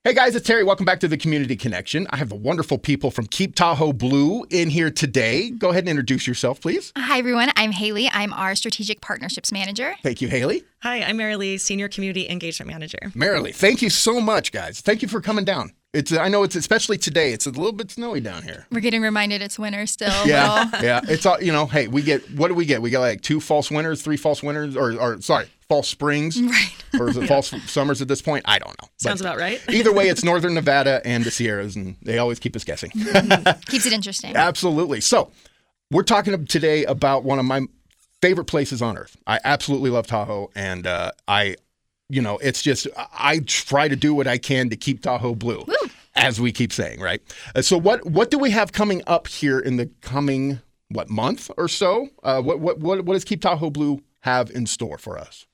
Hey guys, it's Terry. Welcome back to the Community Connection. I have the wonderful people from Keep Tahoe Blue in here today. Go ahead and introduce yourself, please. Hi, everyone. I'm Haley. I'm our Strategic Partnerships Manager. Thank you, Haley. Hi, I'm Marilee, Senior Community Engagement Manager. Marilee, thank you so much, guys. Thank you for coming down. I know it's especially today. It's a little bit snowy down here. We're getting reminded it's winter still. Yeah, yeah. It's all, hey, what do we get? We get like 2 false winters, 3 false winters, or false springs. Right. Or is it false summers at this point? I don't know. Sounds about right. Either way, it's Northern Nevada and the Sierras, and they always keep us guessing. Keeps it interesting. Absolutely. So we're talking today about one of my favorite places on earth. I absolutely love Tahoe, and it's just I try to do what I can to keep Tahoe blue, as we keep saying, right? So what do we have coming up here in the coming month or so? What does Keep Tahoe Blue have in store for us?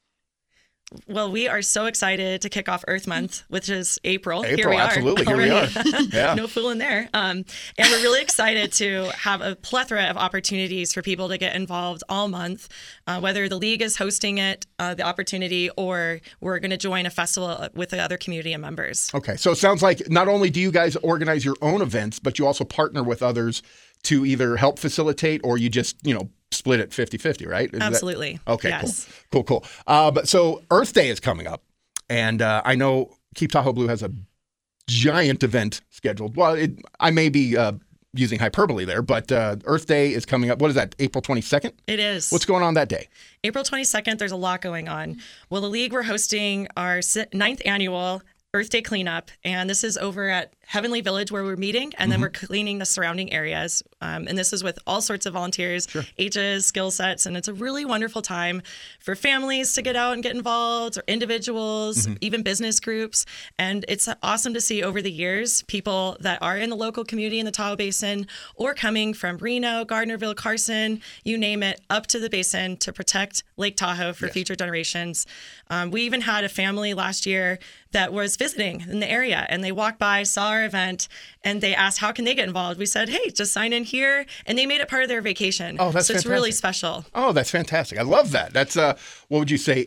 Well, we are so excited to kick off Earth Month, which is April. Here we absolutely. are. Here we are. Yeah. No fooling there. And we're really excited to have a plethora of opportunities for people to get involved all month, whether the league is hosting it, the opportunity, or we're going to join a festival with the other community and members. Okay. So it sounds like not only do you guys organize your own events, but you also partner with others to either help facilitate or you just, split it 50-50, right? Absolutely. Okay, yes. Cool. So Earth Day is coming up, and I know Keep Tahoe Blue has a giant event scheduled. Well, I may be using hyperbole there, but Earth Day is coming up. What is that, April 22nd? It is. What's going on that day? April 22nd, there's a lot going on. Well, the league, we're hosting our 9th annual Earth Day cleanup, and this is over at Heavenly Village where we're meeting, and then we're cleaning the surrounding areas. And this is with all sorts of volunteers, ages, skill sets, and it's a really wonderful time for families to get out and get involved, or individuals, even business groups. And it's awesome to see over the years people that are in the local community in the Tahoe Basin or coming from Reno, Gardnerville, Carson, you name it, up to the basin to protect Lake Tahoe for future generations. We even had a family last year that was visiting in the area, and they walked by, saw our event, and they asked, how can they get involved? We said, hey, just sign in here, and they made it part of their vacation. Oh, that's so it's fantastic. really special. Oh, that's fantastic. I love that. That's, what would you say,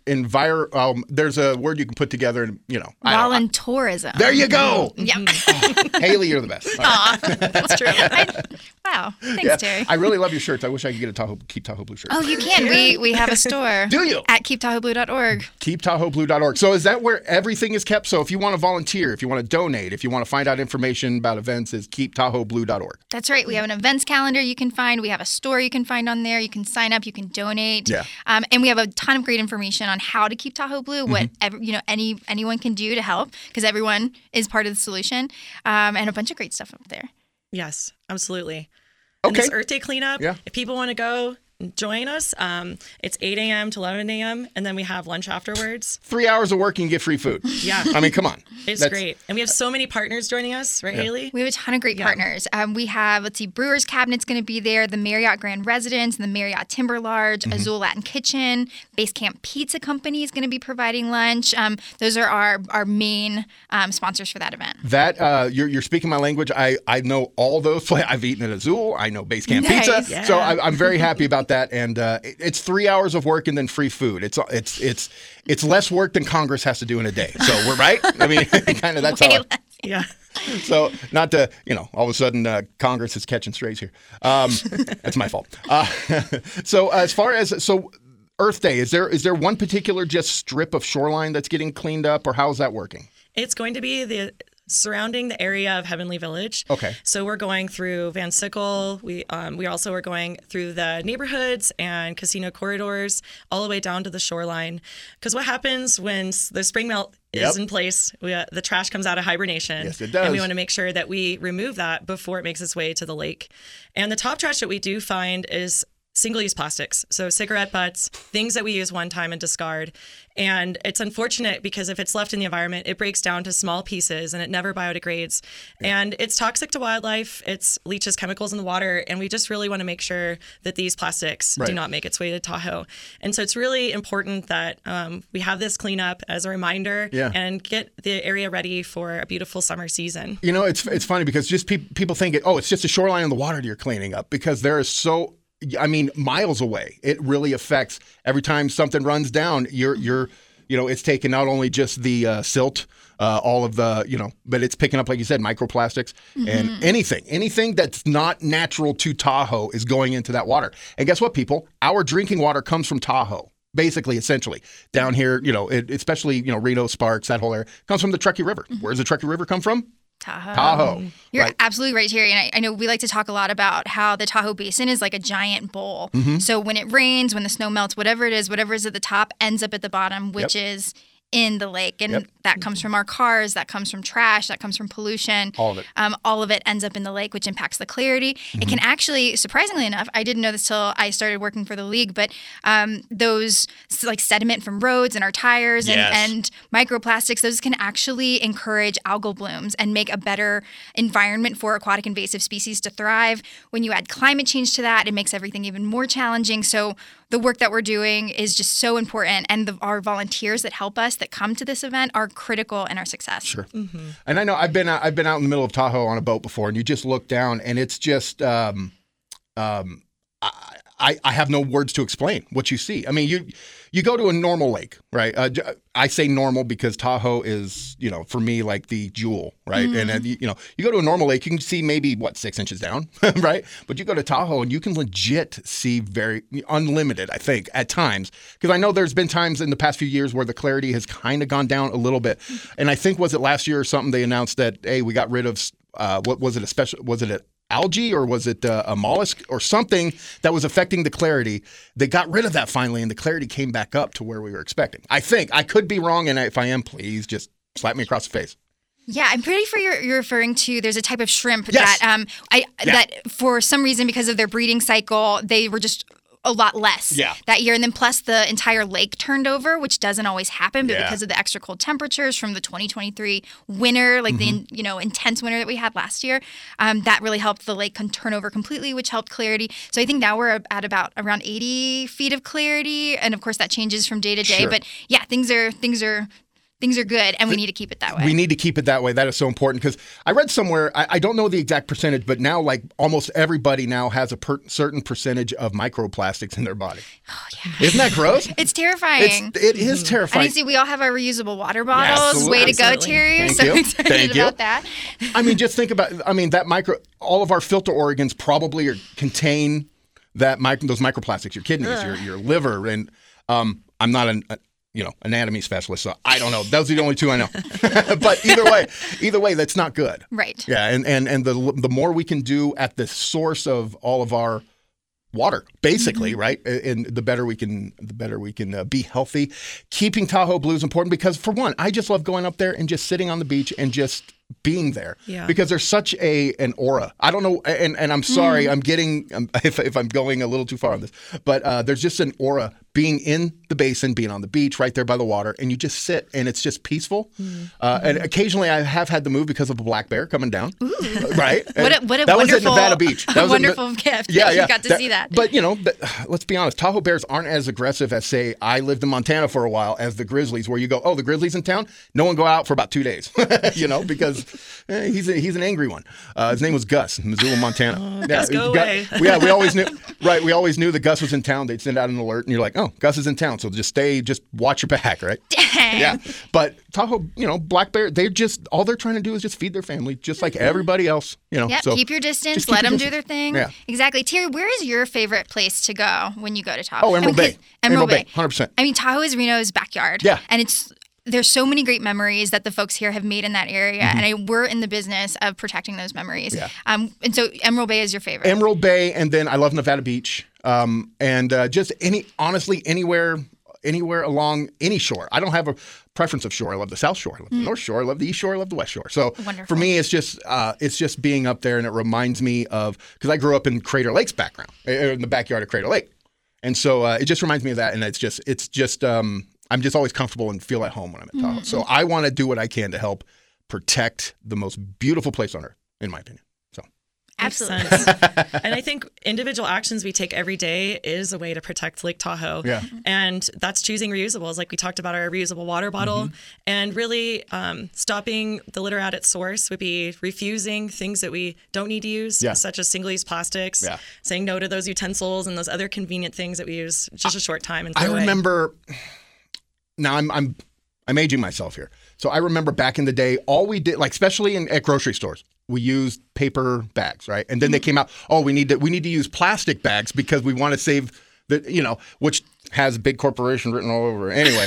there's a word you can put together, Voluntourism. There you go. Yeah. Haley, you're the best. Aw, that's true. Wow. Thanks, Terry. I really love your shirts. I wish I could get a Keep Tahoe Blue shirt. Oh, you can. We have a store. Do you? At keeptahoeblue.org. KeepTahoeBlue.org. So is that where everything is kept? So if you want to volunteer, if you want to donate, if you want to find out information about events, is KeepTahoeBlue.org. That's right. We have an events calendar you can find. We have a store you can find on there. You can sign up. You can donate. Yeah. And we have a ton of great information on how to keep Tahoe Blue. What anyone can do to help, because everyone is part of the solution. And a bunch of great stuff up there. Yes, absolutely. Okay. And this Earth Day cleanup, if people want to go join us, it's 8 a.m. to 11 a.m., and then we have lunch afterwards. 3 hours of work and you get free food. Yeah. I mean, come on. It's great. And we have so many partners joining us, right, Haley? We have a ton of great partners. We have, Brewers Cabinet's going to be there, the Marriott Grand Residence, and the Marriott Timber Lodge, Azul Latin Kitchen, Base Camp Pizza Company is going to be providing lunch. Those are our main sponsors for that event. That you're speaking my language. I know all those. I've eaten at Azul. I know Base Camp Pizza. Yeah. So I'm very happy about that. And it's 3 hours of work and then free food. It's less work than Congress has to do in a day. So we're right. I mean, kind of that's how. Yeah. So not to, all of a sudden Congress is catching strays here. That's my fault. So as far as Earth Day, is there one particular just strip of shoreline that's getting cleaned up, or how is that working? It's going to be surrounding the area of Heavenly Village. Okay. So we're going through Van Sickle. We also are going through the neighborhoods and casino corridors all the way down to the shoreline. Because what happens when the spring melt is in place, the trash comes out of hibernation. Yes, it does. And we want to make sure that we remove that before it makes its way to the lake. And the top trash that we do find is single-use plastics, so cigarette butts, things that we use one time and discard. And it's unfortunate because if it's left in the environment, it breaks down to small pieces and it never biodegrades. Yeah. And it's toxic to wildlife. It leaches chemicals in the water. And we just really want to make sure that these plastics do not make its way to Tahoe. And so it's really important that we have this cleanup as a reminder and get the area ready for a beautiful summer season. It's funny because just people think, it's just a shoreline in the water that you're cleaning up, because there is miles away. It really affects every time something runs down. You're it's taking not only just the silt, all of the, but it's picking up, like you said, microplastics and anything that's not natural to Tahoe is going into that water. And guess what, people? Our drinking water comes from Tahoe. Basically, essentially, down here, especially, Reno, Sparks, that whole area, comes from the Truckee River. Where does the Truckee River come from? Tahoe. You're absolutely right, Terry. And I know we like to talk a lot about how the Tahoe Basin is like a giant bowl. So when it rains, when the snow melts, whatever it is, whatever is at the top ends up at the bottom, which is in the lake. And that comes from our cars, that comes from trash, that comes from pollution. All of it. All of it ends up in the lake, which impacts the clarity. It can actually, surprisingly enough, I didn't know this till I started working for the league, but those like sediment from roads and our tires and microplastics, those can actually encourage algal blooms and make a better environment for aquatic invasive species to thrive. When you add climate change to that, it makes everything even more challenging. So the work that we're doing is just so important, and our volunteers that help us, that come to this event, are critical in our success. Sure. And I know I've been out in the middle of Tahoe on a boat before, and you just look down, and it's just I have no words to explain what you see. I mean, you go to a normal lake, right? I say normal because Tahoe is, for me, like the jewel, right? And you go to a normal lake, you can see maybe 6 inches down, right? But you go to Tahoe and you can legit see very unlimited, I think, at times. Because I know there's been times in the past few years where the clarity has kind of gone down a little bit. And I think, was it last year or something, they announced that, hey, we got rid of, was it an algae, or was it a mollusk or something that was affecting the clarity? They got rid of that finally, and the clarity came back up to where we were expecting. I think. I could be wrong, and if I am, please just slap me across the face. Yeah, I'm pretty sure you're referring to, there's a type of shrimp that that for some reason, because of their breeding cycle, they were just a lot less that year. And then plus the entire lake turned over, which doesn't always happen, but because of the extra cold temperatures from the 2023 winter, like the intense winter that we had last year, that really helped the lake turn over completely, which helped clarity. So I think now we're at about around 80 feet of clarity. And of course that changes from day to day. But yeah, things are good, and we need to keep it that way. We need to keep it that way. That is so important, because I read somewhere, I don't know the exact percentage, but now like almost everybody now has a certain percentage of microplastics in their body. Oh, yeah. Isn't that gross? It's terrifying. It is terrifying. And you see, we all have our reusable water bottles. Way to go, Terry. Thank so you. excited about that. I mean, just think about, all of our filter organs probably contain those microplastics, your kidneys, your liver. And I'm not anatomy specialist, so I don't know. Those are the only two I know. But either way, that's not good. Right. Yeah, and the more we can do at the source of all of our water, basically, right? And the better we can be healthy. Keeping Tahoe blue is important because, for one, I just love going up there and just sitting on the beach and just being there because there's such an aura. I don't know, and I'm sorry, I'm getting if I'm going a little too far on this, but there's just an aura being in the basin, being on the beach right there by the water, and you just sit and it's just peaceful. And occasionally I have had to move because of a black bear coming down. Right? What a that wonderful, was at Nevada Beach. That was wonderful gift. Yeah, you got to see that. But let's be honest, Tahoe bears aren't as aggressive as, say, I lived in Montana for a while, as the grizzlies, where you go, oh, the grizzlies in town? No one go out for about 2 days, because he's an angry one. His name was Gus, Missoula, Montana. Gus, go away. We always knew. Right, we always knew that Gus was in town. They'd send out an alert, and you're like, oh, Gus is in town, so just watch your back, right? Dang. Yeah, but Tahoe, black bear, all they're trying to do is just feed their family, just like everybody else. Yeah, so keep your distance, let them do their thing. Yeah. Exactly. Terry, where is your favorite place to go when you go to Tahoe? Oh, Emerald Bay. Emerald Bay, 100%. I mean, Tahoe is Reno's backyard. Yeah. And there's so many great memories that the folks here have made in that area, and we're in the business of protecting those memories. Yeah. And so Emerald Bay is your favorite. Emerald Bay, and then I love Nevada Beach, and just anywhere along any shore. I don't have a preference of shore. I love the South Shore. I love the North Shore. I love the East Shore. I love the West Shore. So for me, it's just being up there, and it reminds me of, because I grew up in Crater Lake's background, in the backyard of Crater Lake, and so it just reminds me of that. And it's just I'm just always comfortable and feel at home when I'm at Tahoe. So I want to do what I can to help protect the most beautiful place on earth, in my opinion. So. Absolutely. And I think individual actions we take every day is a way to protect Lake Tahoe. Yeah. And that's choosing reusables. Like we talked about our reusable water bottle, and really stopping the litter at its source would be refusing things that we don't need to use, such as single-use plastics, saying no to those utensils and those other convenient things that we use just a short time and throw away. Remember, now I'm I'm aging myself here. So I remember back in the day, all we did, like especially at grocery stores, we used paper bags, right? And then they came out, we need to use plastic bags because we want to save which has big corporation written all over. Anyway,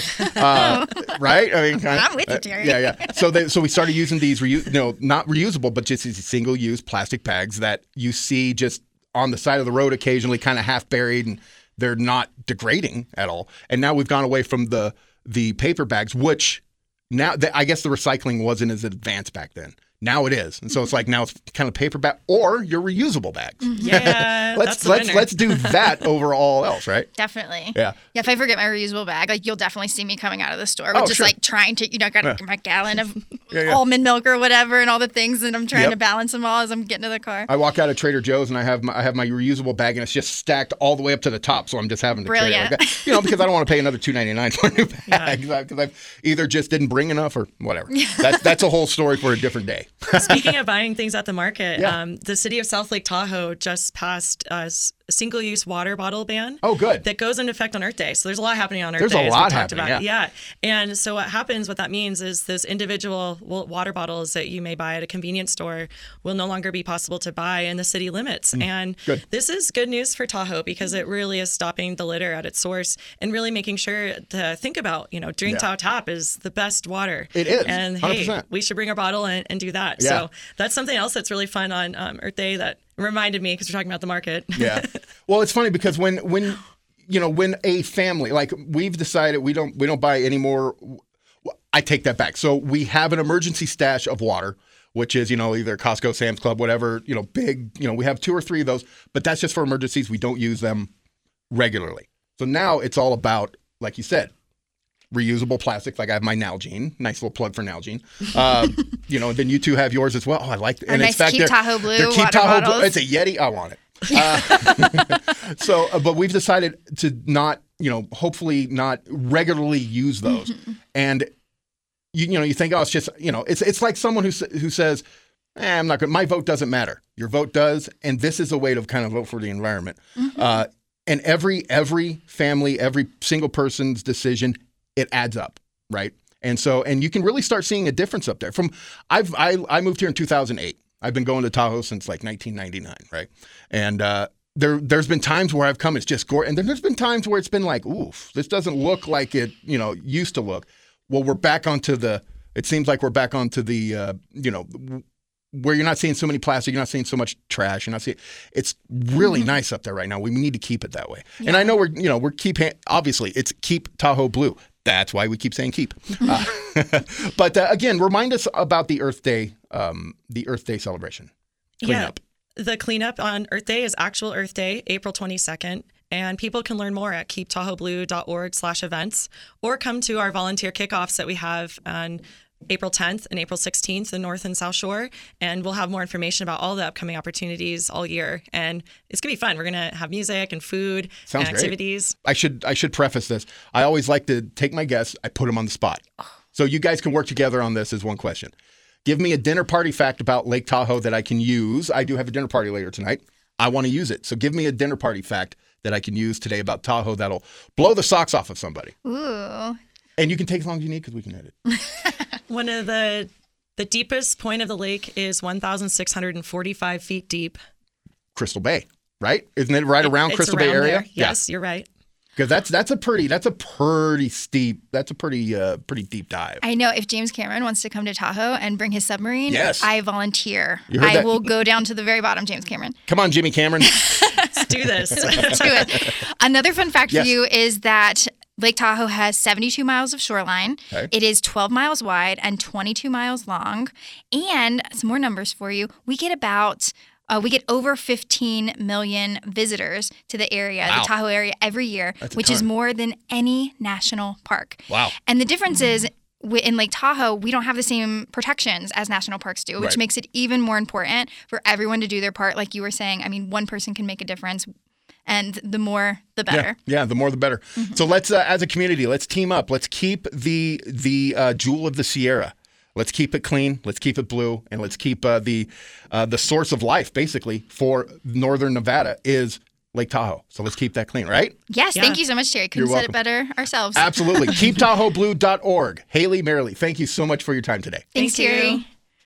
right? I mean, I'm with you, Terry. Yeah. So we started using these, not reusable, but just these single-use plastic bags that you see just on the side of the road occasionally, kind of half buried, and they're not degrading at all. And now we've gone away from the paper bags, which now I guess the recycling wasn't as advanced back then. Now it is, and so it's like now it's kind of paper bag or your reusable bags. Yeah, let's do that over all else, right? Definitely. Yeah. If I forget my reusable bag, like you'll definitely see me coming out of the store with just sure. like trying to, got my gallon of almond milk or whatever, and all the things, and I'm trying to balance them all as I'm getting to the car. I walk out of Trader Joe's and I have my reusable bag, and it's just stacked all the way up to the top, so I'm just having to carry it like that. Because I don't want to pay another $2.99 for a new bag because I've either just didn't bring enough or whatever. That's a whole story for a different day. Speaking of buying things at the market, the city of South Lake Tahoe just passed a single-use water bottle ban. Oh, good. That goes into effect on Earth Day. So there's a lot happening on Earth Day. There's a lot happening, yeah. And so what that means is those individual water bottles that you may buy at a convenience store will no longer be possible to buy in the city limits. And this is good news for Tahoe because it really is stopping the litter at its source and really making sure to think about, drink Tahoe Tap is the best water. It is. And 100%. hey, we should bring our bottle and do that. Yeah. So that's something else that's really fun on Earth Day that reminded me because we're talking about the market. Yeah. Well, it's funny because when a family, like we've decided we don't buy any more, I take that back. So we have an emergency stash of water, which is, either Costco, Sam's Club, whatever, big, we have 2 or 3 of those, but that's just for emergencies. We don't use them regularly. So now it's all about, like you said, reusable plastics. Like I have my Nalgene, nice little plug for Nalgene. And then you two have yours as well. Oh, I like it. And nice Keep Tahoe Blue Keep water Tahoe bottles. Blue. It's a Yeti. I want it. But we've decided to not, hopefully not regularly use those. And you think, it's just, it's like someone who says, I'm not good. My vote doesn't matter. Your vote does, and this is a way to kind of vote for the environment. And every family, every single person's decision, it adds up, right? And you can really start seeing a difference up there. I moved here in 2008. I've been going to Tahoe since like 1999, right? And there's been times where I've come, it's just gorgeous. And then there's been times where it's been like, oof, this doesn't look like it, used to look. Well, it seems like we're back onto the, where you're not seeing so many plastic, you're not seeing so much trash, it's really nice up there right now. We need to keep it that way. Yeah. And I know obviously it's Keep Tahoe Blue. That's why we keep saying keep. But again, remind us about the Earth Day celebration. Cleanup. Yeah, the cleanup on Earth Day is actual Earth Day, April 22nd. And people can learn more at keeptahoeblue.org/events or come to our volunteer kickoffs that we have on April 10th and April 16th, the North and South Shore. And we'll have more information about all the upcoming opportunities all year. And it's going to be fun. We're going to have music and food and activities. Great. I should preface this. I always like to take my guests, I put them on the spot. So you guys can work together on this as one question. Give me a dinner party fact about Lake Tahoe that I can use. I do have a dinner party later tonight. I want to use it. So give me a dinner party fact that I can use today about Tahoe that'll blow the socks off of somebody. Ooh. And you can take as long as you need because we can edit. One of the deepest point of the lake is 1,645 feet deep. Crystal Bay, right? Isn't it right around Crystal Bay area? There. Yes, you're right. Because that's a pretty deep dive. I know. If James Cameron wants to come to Tahoe and bring his submarine, I volunteer. I will go down to the very bottom, James Cameron. Come on, Jimmy Cameron. Let's do this. Let's do it. Another fun fact for you is that Lake Tahoe has 72 miles of shoreline. Okay. It is 12 miles wide and 22 miles long. And some more numbers for you. We get over 15 million visitors to the area, the Tahoe area, every year, which is more than any national park. Wow. And the difference is in Lake Tahoe, we don't have the same protections as national parks do, which makes it even more important for everyone to do their part. Like you were saying, I mean, one person can make a difference. And the more, the better. Yeah, the more, the better. Mm-hmm. So let's, as a community, let's team up. Let's keep the Jewel of the Sierra. Let's keep it clean. Let's keep it blue, and let's keep the source of life, basically, for northern Nevada is Lake Tahoe. So let's keep that clean, right? Yes, Yeah. thank you so much, Terry. Couldn't You're said it better ourselves. Absolutely. KeepTahoeBlue.org. Haley, Marilee, thank you so much for your time today. Thanks, Thank you. Terry.